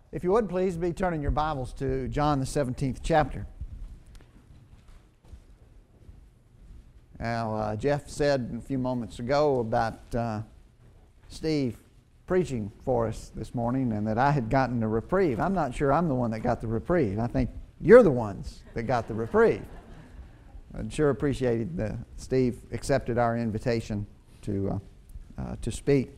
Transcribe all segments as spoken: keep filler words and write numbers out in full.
If you would please be turning your Bibles to John the seventeenth chapter. Now, uh, Jeff said a few moments ago about uh, Steve preaching for us this morning and that I had gotten a reprieve. I'm not sure I'm the one that got the reprieve. I think you're the ones that got the reprieve. I sure appreciated that Steve accepted our invitation to uh, uh, to speak.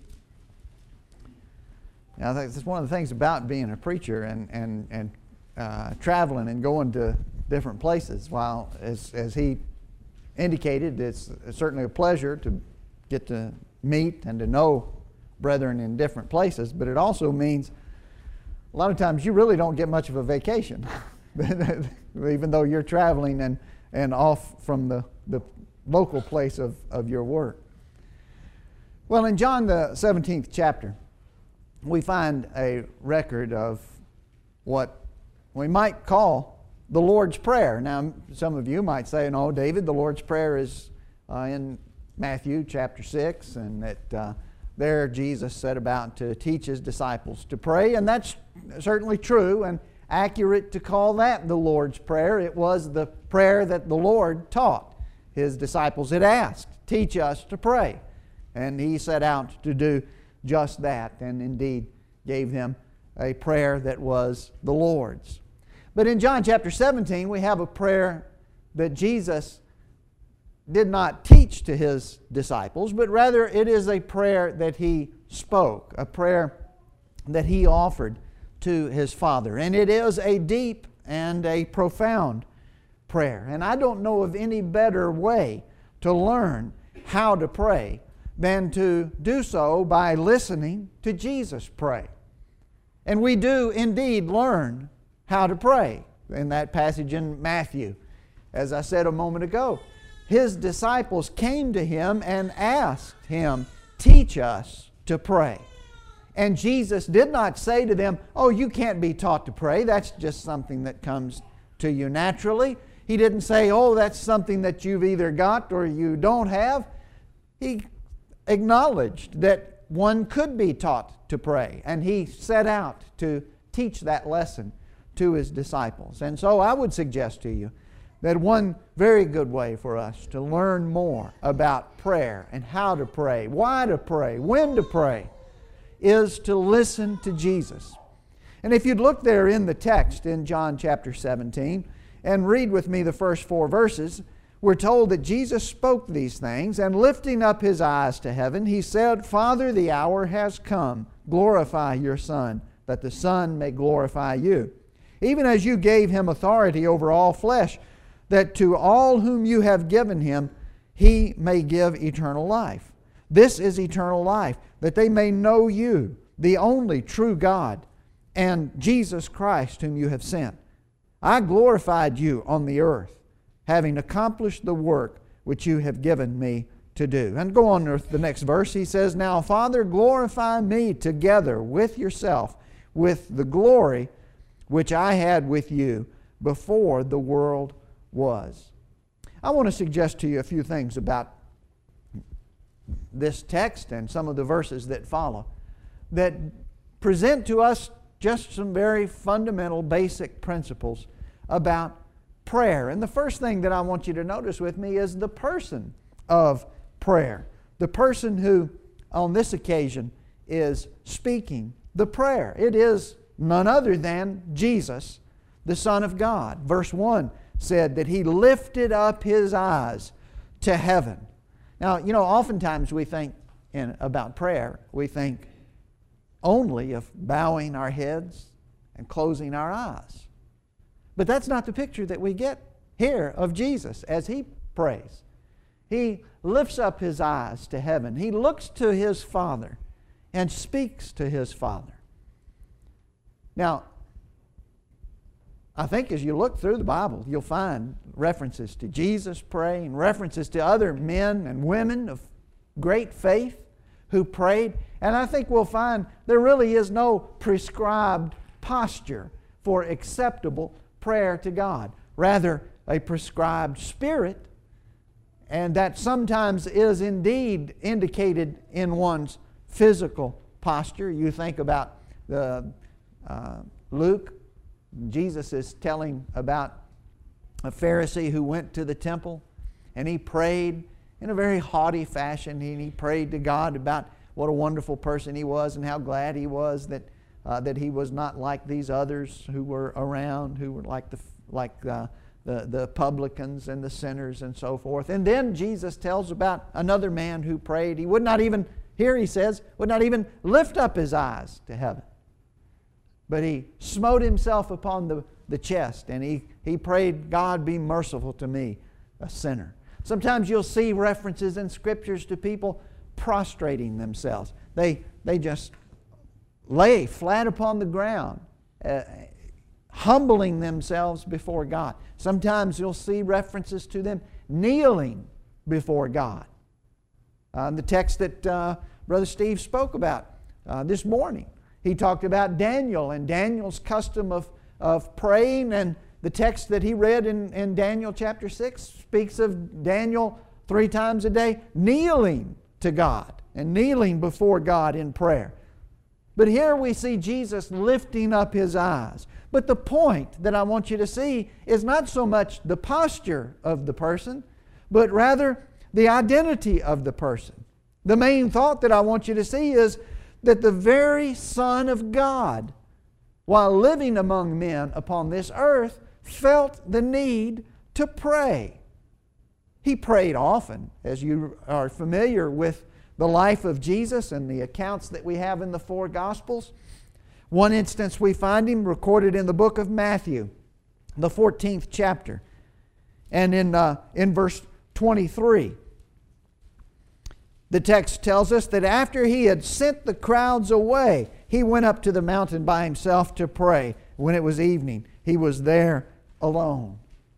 Now, I think that's one of the things about being a preacher and and and uh, traveling and going to different places. While as as he indicated, it's certainly a pleasure to get to meet and to know brethren in different places. But it also means a lot of times you really don't get much of a vacation, even though you're traveling and and off from the the local place of of your work. Well, in John the seventeenth chapter, we find a record of what we might call the Lord's Prayer. Now, some of you might say, no, David, the Lord's Prayer is uh, in Matthew chapter six, and that uh, there Jesus set about to teach His disciples to pray, and that's certainly true and accurate to call that the Lord's Prayer. It was the prayer that the Lord taught His disciples. It asked, teach us to pray, and He set out to do just that, and indeed gave them a prayer that was the Lord's. But in John chapter seventeen, we have a prayer that Jesus did not teach to His disciples, but rather it is a prayer that He spoke, a prayer that He offered to His Father. And it is a deep and a profound prayer. And I don't know of any better way to learn how to pray than to do so by listening to Jesus pray. And we do indeed learn how to pray in that passage in Matthew. As I said a moment ago, His disciples came to Him and asked Him, teach us to pray. And Jesus did not say to them, oh, you can't be taught to pray. That's just something that comes to you naturally. He didn't say, oh, that's something that you've either got or you don't have. He acknowledged that one could be taught to pray, and He set out to teach that lesson to His disciples. And so I would suggest to you that one very good way for us to learn more about prayer and how to pray, why to pray, when to pray, is to listen to Jesus. And if you'd look there in the text in John chapter seventeen and read with me the first four verses, we're told that Jesus spoke these things, and lifting up His eyes to heaven, He said, Father, the hour has come. Glorify your Son, that the Son may glorify you. Even as you gave Him authority over all flesh, that to all whom you have given Him, He may give eternal life. This is eternal life, that they may know you, the only true God, and Jesus Christ whom you have sent. I glorified you on the earth, having accomplished the work which you have given me to do. And go on to the next verse. He says, Now, Father, glorify me together with yourself, with the glory which I had with you before the world was. I want to suggest to you a few things about this text and some of the verses that follow that present to us just some very fundamental, basic principles about prayer. And the first thing that I want you to notice with me is the person of prayer. The person who, on this occasion, is speaking the prayer. It is none other than Jesus, the Son of God. Verse one said that He lifted up His eyes to heaven. Now, you know, oftentimes we think in, about prayer, we think only of bowing our heads and closing our eyes. But that's not the picture that we get here of Jesus as He prays. He lifts up His eyes to heaven. He looks to His Father and speaks to His Father. Now, I think as you look through the Bible, you'll find references to Jesus praying, references to other men and women of great faith who prayed. And I think we'll find there really is no prescribed posture for acceptable prayer to God. Rather, a prescribed spirit, and that sometimes is indeed indicated in one's physical posture. You think about the uh, Luke, Jesus is telling about a Pharisee who went to the temple and he prayed in a very haughty fashion. And he prayed to God about what a wonderful person he was and how glad he was that uh, that he was not like these others who were around, who were like the like uh, the the publicans and the sinners and so forth. And then Jesus tells about another man who prayed. He would not even, here he says, would not even lift up his eyes to heaven, but he smote himself upon the, the chest and he, he prayed, God, be merciful to me, a sinner. Sometimes you'll see references in Scriptures to people prostrating themselves. They, they just lay flat upon the ground, uh, humbling themselves before God. Sometimes you'll see references to them kneeling before God. Uh, the text that uh, Brother Steve spoke about uh, this morning, he talked about Daniel and Daniel's custom of, of praying, and the text that he read in, in Daniel chapter six speaks of Daniel three times a day kneeling to God and kneeling before God in prayer. But here we see Jesus lifting up His eyes. But the point that I want you to see is not so much the posture of the person, but rather the identity of the person. The main thought that I want you to see is that the very Son of God, while living among men upon this earth, felt the need to pray. He prayed often, as you are familiar with the life of Jesus and the accounts that we have in the four Gospels. One instance we find Him recorded in the book of Matthew, the fourteenth chapter, and in, uh, in verse twenty-three. The text tells us that after He had sent the crowds away, He went up to the mountain by Himself to pray. When it was evening, He was there alone.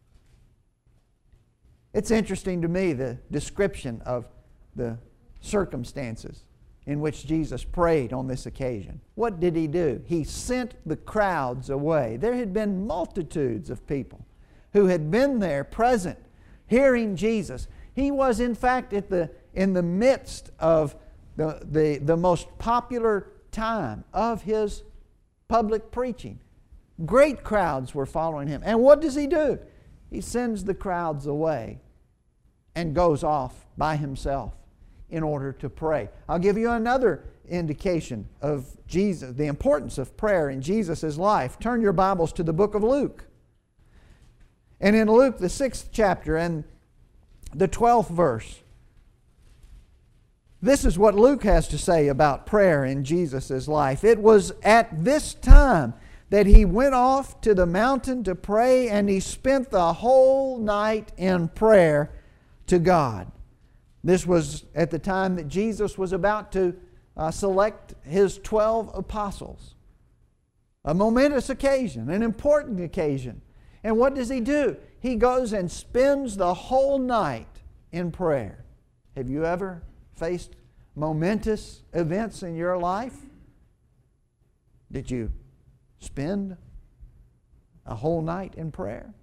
It's interesting to me, the description of the circumstances in which Jesus prayed on this occasion. What did He do? He sent the crowds away. There had been multitudes of people who had been there present, hearing Jesus. He was in fact at the in the midst of the, the, the most popular time of His public preaching. Great crowds were following Him. And what does He do? He sends the crowds away and goes off by Himself in order to pray. I'll give you another indication of Jesus, the importance of prayer in Jesus' life. Turn your Bibles to the book of Luke. And in Luke, the sixth chapter and the twelfth verse, this is what Luke has to say about prayer in Jesus' life. It was at this time that He went off to the mountain to pray, and He spent the whole night in prayer to God. This was at the time that Jesus was about to uh, select His twelve apostles. A momentous occasion, an important occasion. And what does He do? He goes and spends the whole night in prayer. Have you ever faced momentous events in your life? Did you spend a whole night in prayer?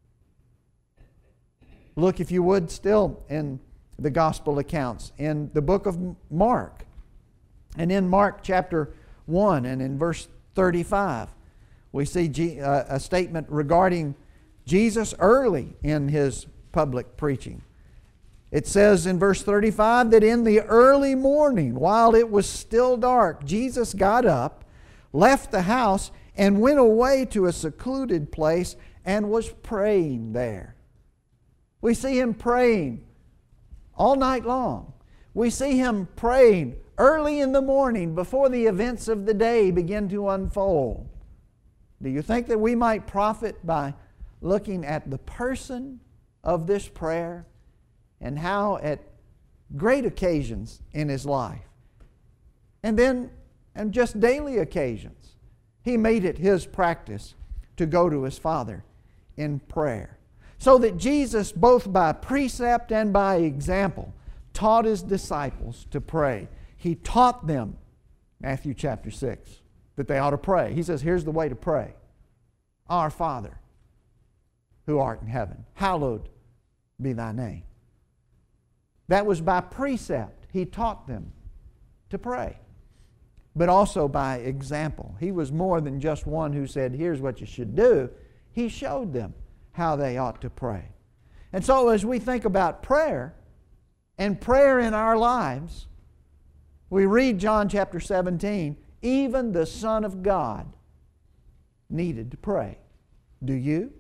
Look, if you would, still in the gospel accounts in the book of Mark. And in Mark chapter one and in verse thirty-five, we see G, uh, a statement regarding Jesus early in His public preaching. It says in verse thirty-five that in the early morning, while it was still dark, Jesus got up, left the house, and went away to a secluded place and was praying there. We see Him praying all night long. We see Him praying early in the morning before the events of the day begin to unfold. Do you think that we might profit by looking at the person of this prayer and how at great occasions in His life, and then on just daily occasions, He made it His practice to go to His Father in prayer? So that Jesus, both by precept and by example, taught His disciples to pray. He taught them, Matthew chapter six, that they ought to pray. He says, here's the way to pray. Our Father, who art in heaven, hallowed be Thy name. That was by precept. He taught them to pray. but also by example. He was more than just one who said, here's what you should do. He showed them how they ought to pray. And so as we think about prayer and prayer in our lives, we read John chapter seventeen, even the Son of God needed to pray. Do you?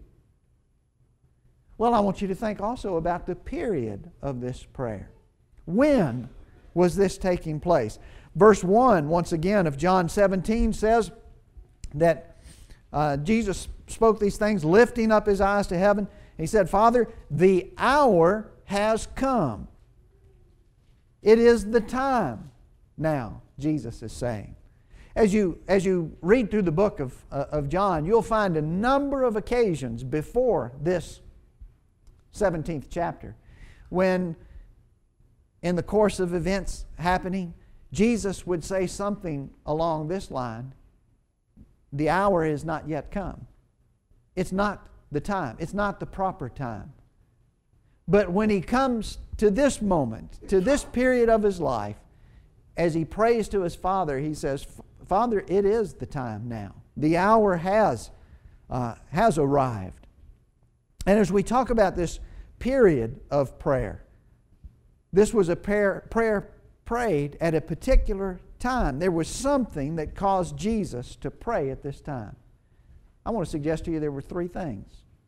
Well, I want you to think also about the period of this prayer. When was this taking place? Verse one, once again, of John seventeen says that uh, Jesus spoke these things, lifting up His eyes to heaven. He said, Father, the hour has come. It is the time now, Jesus is saying. As you, as you read through the book of, uh, of John, you'll find a number of occasions before this seventeenth chapter when, in the course of events happening, Jesus would say something along this line: the hour is not yet come. It's not the time. It's not the proper time. But when He comes to this moment, to this period of His life, as He prays to His Father, He says, Father, it is the time now. The hour has, uh, has arrived. And as we talk about this period of prayer, this was a prayer, prayer prayed at a particular time. There was something that caused Jesus to pray at this time. I want to suggest to you there were three things.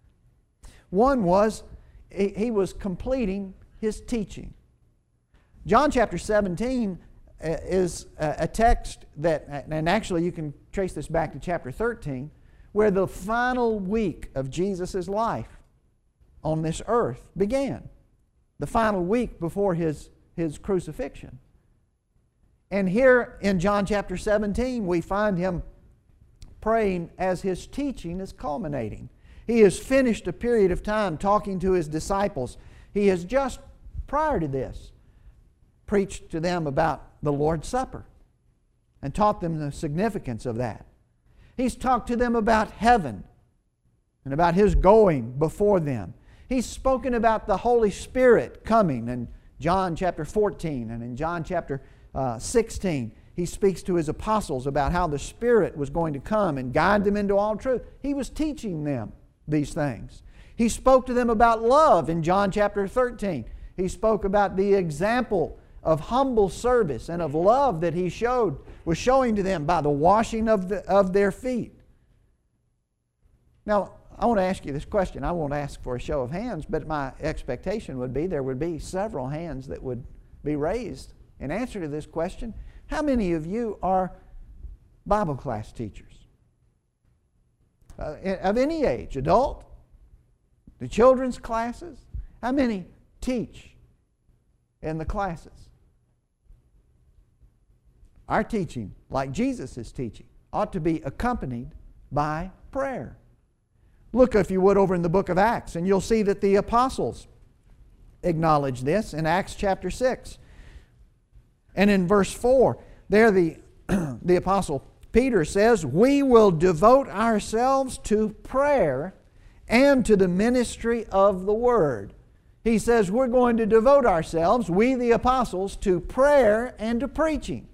One was he, he was completing His teaching. John chapter seventeen is a text that, and actually you can trace this back to chapter thirteen, where the final week of Jesus' life on this earth began. The final week before His, his crucifixion. And here in John chapter seventeen, we find Him praying as His teaching is culminating. He has finished a period of time talking to His disciples. He has just, prior to this, preached to them about the Lord's Supper and taught them the significance of that. He's talked to them about heaven and about His going before them. He's spoken about the Holy Spirit coming in John chapter fourteen, and in John chapter uh, sixteen, He speaks to His apostles about how the Spirit was going to come and guide them into all truth. He was teaching them these things. He spoke to them about love in John chapter thirteen. He spoke about the example of humble service and of love that He showed, was showing to them by the washing of, the, of their feet. Now, I want to ask you this question. I won't ask for a show of hands, but my expectation would be there would be several hands that would be raised in answer to this question. How many of you are Bible class teachers? Uh, of any age, adult, the children's classes? How many teach in the classes? Our teaching, like Jesus' teaching, ought to be accompanied by prayer. Look, if you would, over in the book of Acts, and you'll see that the apostles acknowledge this in Acts chapter six. And in verse four, there the, the apostle Peter says, we will devote ourselves to prayer and to the ministry of the Word. He says we're going to devote ourselves, we the apostles, to prayer and to preaching.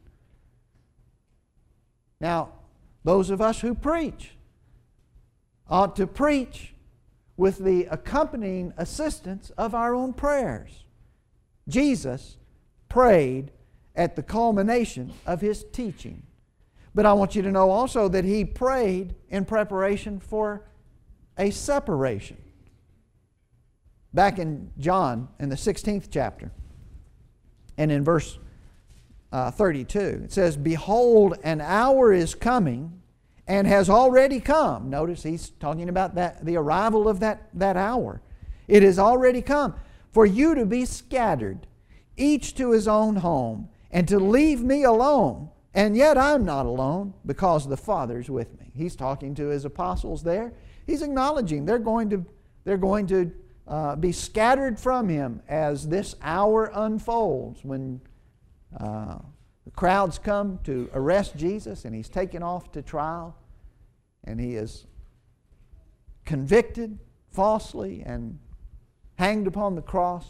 Now, those of us who preach ought to preach with the accompanying assistance of our own prayers. Jesus prayed at the culmination of His teaching. But I want you to know also that He prayed in preparation for a separation. Back in John, in the sixteenth chapter, and in verse uh, thirty-two, it says, behold, an hour is coming and has already come. Notice He's talking about that, the arrival of that, that hour. It has already come for you to be scattered, each to his own home, and to leave me alone. And yet I'm not alone, because the Father's with me. He's talking to His apostles there. He's acknowledging they're going to, they're going to uh, be scattered from Him as this hour unfolds, when uh, the crowds come to arrest Jesus and He's taken off to trial and He is convicted falsely and hanged upon the cross.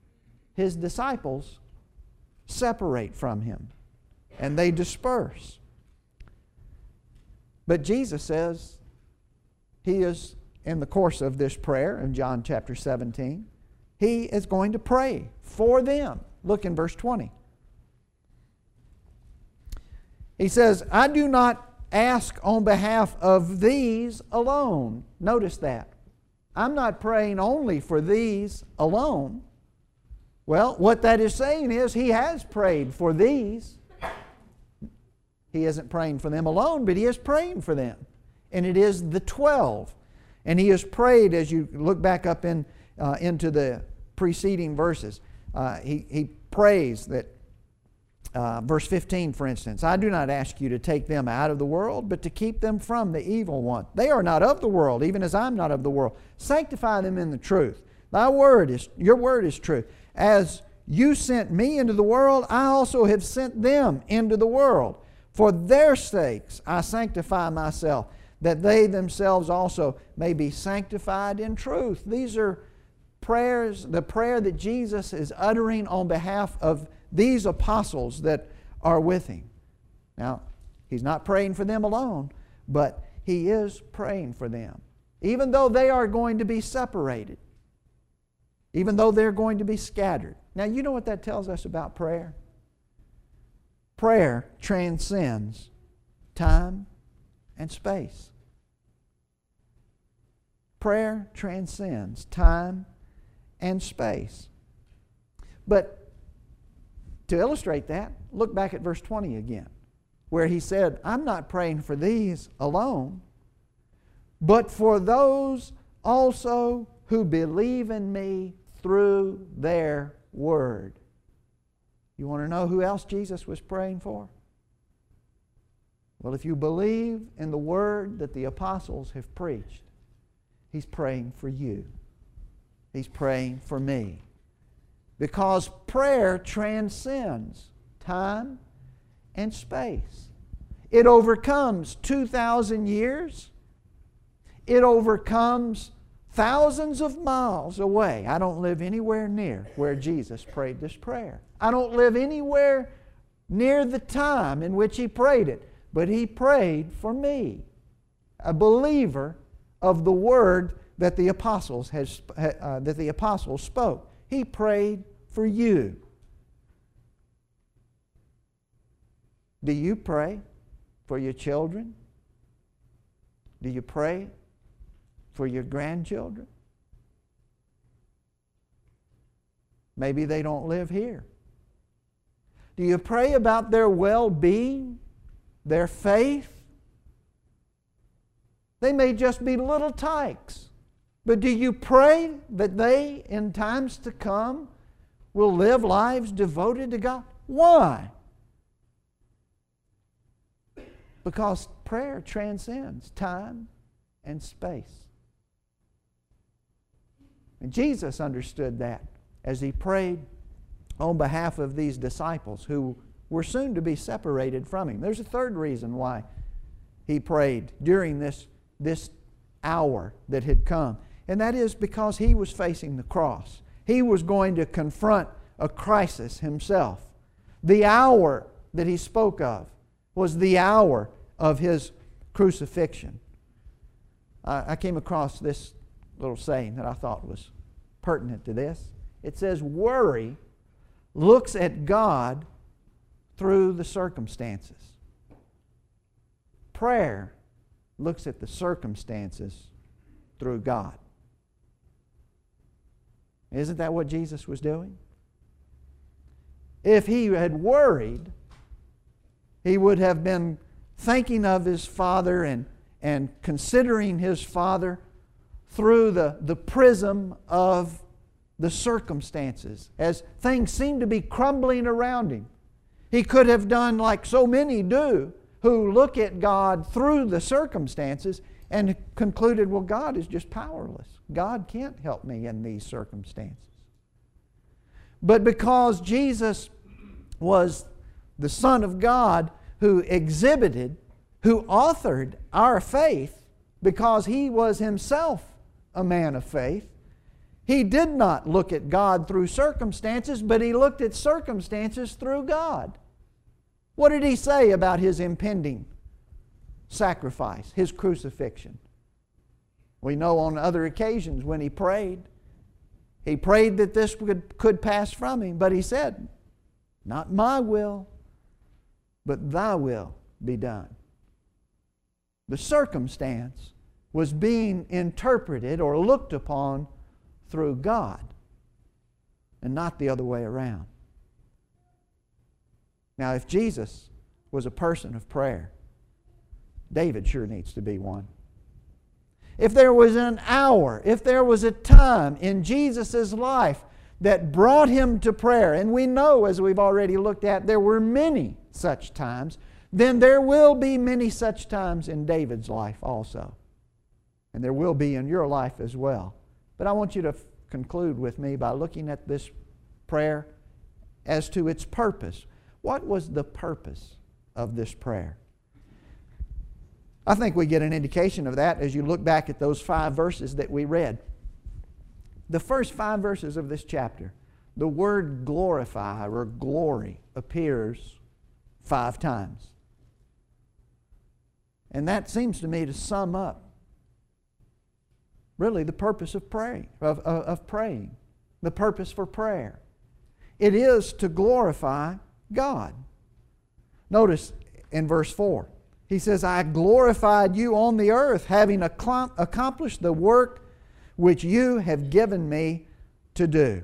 His disciples separate from Him and they disperse. But Jesus says He is, in the course of this prayer in John chapter seventeen, He is going to pray for them. Look in verse twenty. He says, I do not ask on behalf of these alone. Notice that. I'm not praying only for these alone. Well, what that is saying is He has prayed for these. He isn't praying for them alone, but He is praying for them. And it is the twelve. And He has prayed, as you look back up in, uh, into the preceding verses, uh, he, he prays that, uh, verse fifteen, for instance, I do not ask you to take them out of the world, but to keep them from the evil one. They are not of the world, even as I'm not of the world. Sanctify them in the truth. Thy word is, your word is true. As you sent me into the world, I also have sent them into the world. For their sakes I sanctify myself, that they themselves also may be sanctified in truth. These are prayers, the prayer that Jesus is uttering on behalf of these apostles that are with Him. Now, He's not praying for them alone, but He is praying for them. Even though they are going to be separated, even though they're going to be scattered. Now, you know what that tells us about prayer? Prayer transcends time and space. Prayer transcends time and space. But to illustrate that, look back at verse twenty again, where He said, I'm not praying for these alone, but for those also who believe in me through their word. You want to know who else Jesus was praying for? Well, if you believe in the word that the apostles have preached, He's praying for you. He's praying for me. Because prayer transcends time and space. It overcomes two thousand years. It overcomes thousands of miles away. I don't live anywhere near where Jesus prayed this prayer. I don't live anywhere near the time in which He prayed it. But He prayed for me, a believer of the word that the apostles has, uh, that the apostles spoke. He prayed for you. Do you pray for your children? Do you pray for your grandchildren? Maybe they don't live here. Do you pray about their well-being, their faith? They may just be little tykes. But do you pray that they, in times to come, will live lives devoted to God? Why? Because prayer transcends time and space. And Jesus understood that as He prayed on behalf of these disciples who were soon to be separated from Him. There's a third reason why He prayed during this, this hour that had come. And that is because He was facing the cross. He was going to confront a crisis Himself. The hour that He spoke of was the hour of His crucifixion. I, I came across this little saying that I thought was pertinent to this. It says, worry looks at God through the circumstances. Prayer looks at the circumstances through God. Isn't that what Jesus was doing? If He had worried, He would have been thinking of His Father and, and considering His Father through the, the prism of the circumstances. As things seemed to be crumbling around Him, He could have done like so many do, who look at God through the circumstances and concluded, well, God is just powerless. God can't help me in these circumstances. But because Jesus was the Son of God who exhibited, who authored our faith, because He was Himself a man of faith, He did not look at God through circumstances, but He looked at circumstances through God. What did He say about His impending sacrifice, His crucifixion. We know on other occasions when He prayed, He prayed that this could, could pass from Him, but He said, not my will, but Thy will be done. The circumstance was being interpreted or looked upon through God and not the other way around. Now, if Jesus was a person of prayer, David sure needs to be one. If there was an hour, if there was a time in Jesus' life that brought him to prayer, and we know, as we've already looked at, there were many such times, then there will be many such times in David's life also. And there will be in your life as well. But I want you to f- conclude with me by looking at this prayer as to its purpose. What was the purpose of this prayer? I think we get an indication of that as you look back at those five verses that we read. The first five verses of this chapter, the word glorify or glory appears five times. And that seems to me to sum up really the purpose of praying, of, of, of praying, the purpose for prayer. It is to glorify God. Notice in verse four, he says, I glorified you on the earth, having accomplished the work which you have given me to do.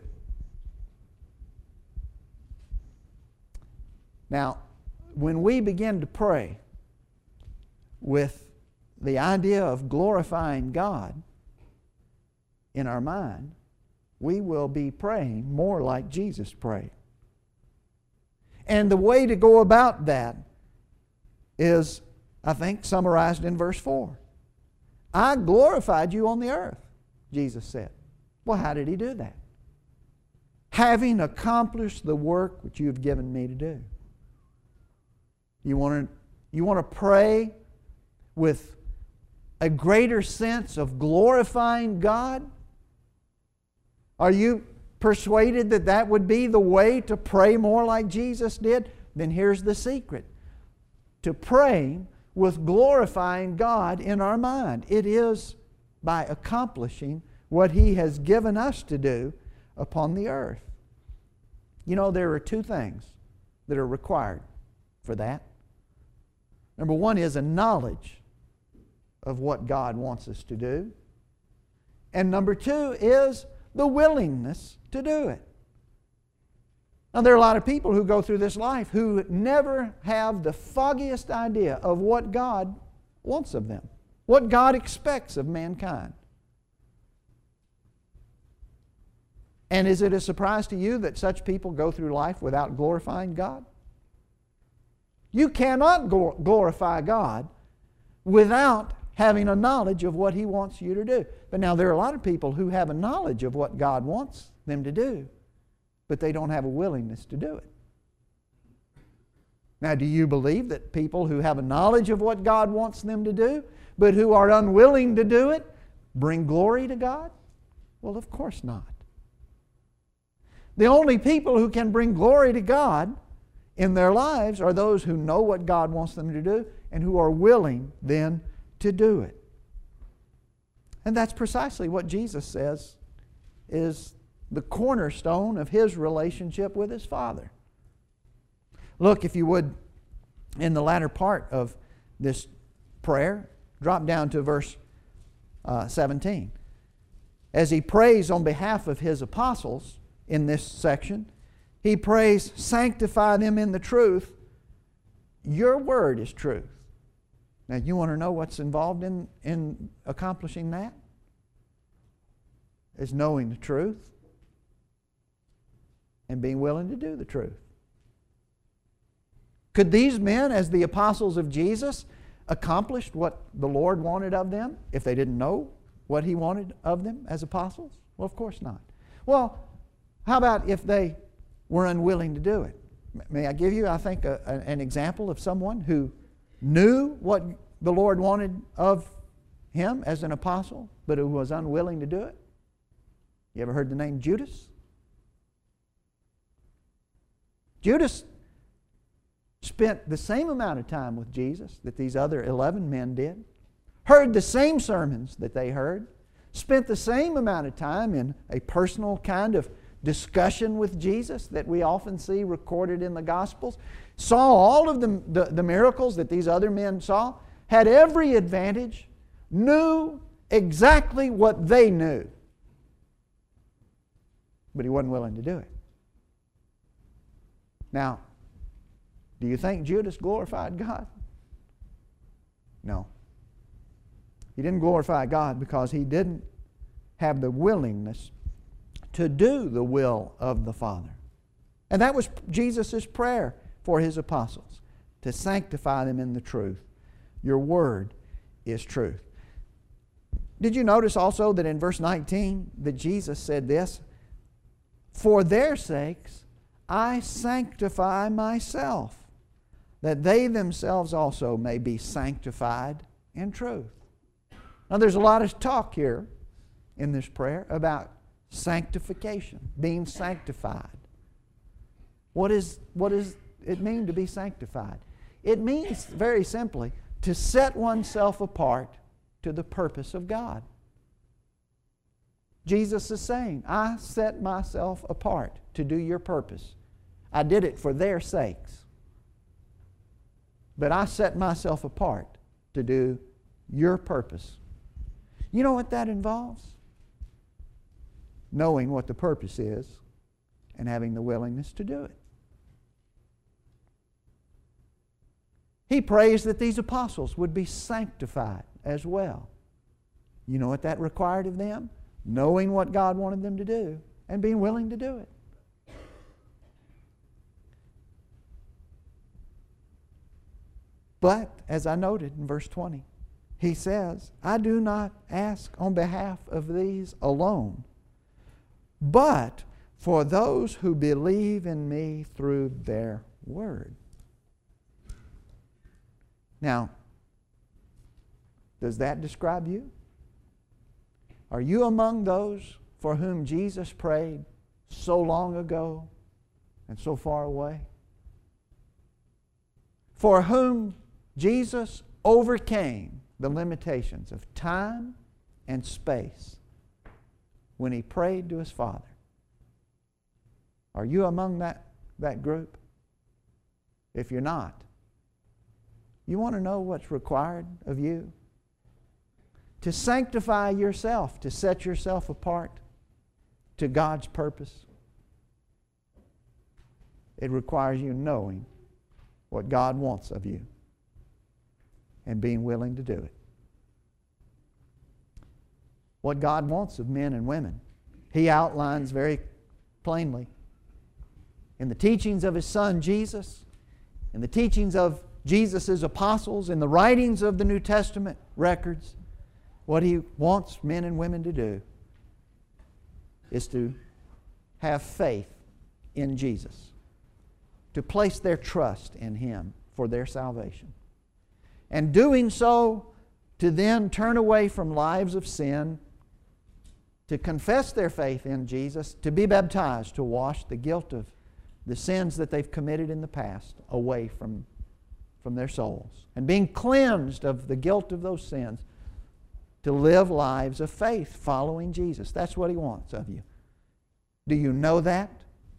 Now, when we begin to pray with the idea of glorifying God in our mind, we will be praying more like Jesus prayed. And the way to go about that is, I think, summarized in verse four. I glorified you on the earth, Jesus said. Well, how did He do that? Having accomplished the work which you have given me to do. You want to, you want to pray with a greater sense of glorifying God? Are you persuaded that that would be the way to pray more like Jesus did? Then here's the secret. To praying with glorifying God in our mind. It is by accomplishing what He has given us to do upon the earth. You know, there are two things that are required for that. Number one is a knowledge of what God wants us to do. And number two is the willingness to do it. Now, there are a lot of people who go through this life who never have the foggiest idea of what God wants of them, what God expects of mankind. And is it a surprise to you that such people go through life without glorifying God? You cannot glorify God without having a knowledge of what He wants you to do. But now there are a lot of people who have a knowledge of what God wants them to do, but they don't have a willingness to do it. Now, do you believe that people who have a knowledge of what God wants them to do, but who are unwilling to do it, bring glory to God? Well, of course not. The only people who can bring glory to God in their lives are those who know what God wants them to do and who are willing then to do it. And that's precisely what Jesus says is the cornerstone of His relationship with His Father. Look, if you would, in the latter part of this prayer, drop down to verse uh, seventeen. As He prays on behalf of His apostles in this section, He prays, sanctify them in the truth. Your word is truth. Now, you want to know what's involved in, in accomplishing that? It's knowing the truth and being willing to do the truth. Could these men, as the apostles of Jesus, accomplish what the Lord wanted of them if they didn't know what He wanted of them as apostles? Well, of course not. Well, how about if they were unwilling to do it? May I give you, I think, a, a, an example of someone who knew what the Lord wanted of him as an apostle, but who was unwilling to do it? You ever heard the name Judas? Judas spent the same amount of time with Jesus that these other eleven men did, heard the same sermons that they heard, spent the same amount of time in a personal kind of discussion with Jesus that we often see recorded in the Gospels, saw all of the, the, the miracles that these other men saw, had every advantage, knew exactly what they knew. But he wasn't willing to do it. Now, do you think Judas glorified God? No. He didn't glorify God because he didn't have the willingness to do the will of the Father. And that was Jesus' prayer for his apostles, to sanctify them in the truth. Your word is truth. Did you notice also that in verse nineteen that Jesus said this? For their sakes I sanctify myself, that they themselves also may be sanctified in truth. Now there's a lot of talk here in this prayer about sanctification, being sanctified. What is, what does it mean to be sanctified? It means, very simply, to set oneself apart to the purpose of God. Jesus is saying, I set myself apart to do your purpose. I did it for their sakes. But I set myself apart to do your purpose. You know what that involves? Knowing what the purpose is and having the willingness to do it. He prays that these apostles would be sanctified as well. You know what that required of them? Knowing what God wanted them to do and being willing to do it. But, as I noted in verse twenty, he says, I do not ask on behalf of these alone, but for those who believe in me through their word. Now, does that describe you? Are you among those for whom Jesus prayed so long ago and so far away? For whom Jesus overcame the limitations of time and space when he prayed to his Father? Are you among that, that group? If you're not, you want to know what's required of you? To sanctify yourself, to set yourself apart to God's purpose. It requires you knowing what God wants of you and being willing to do it. What God wants of men and women, He outlines very plainly in the teachings of His Son Jesus, in the teachings of Jesus' apostles, in the writings of the New Testament records. What He wants men and women to do is to have faith in Jesus, to place their trust in Him for their salvation. And doing so, to then turn away from lives of sin, to confess their faith in Jesus, to be baptized, to wash the guilt of the sins that they've committed in the past away from, from their souls. And being cleansed of the guilt of those sins, to live lives of faith following Jesus. That's what He wants of you. Do you know that?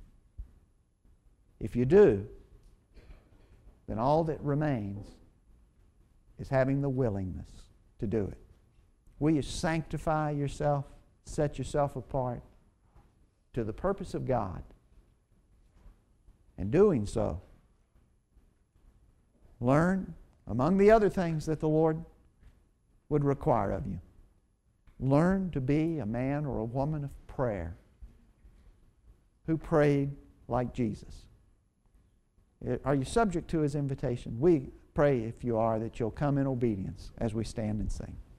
If you do, then all that remains is having the willingness to do it. Will you sanctify yourself, set yourself apart to the purpose of God? And doing so, learn, among the other things that the Lord would require of you, learn to be a man or a woman of prayer who prayed like Jesus. Are you subject to His invitation? We pray, if you are, that you'll come in obedience as we stand and sing.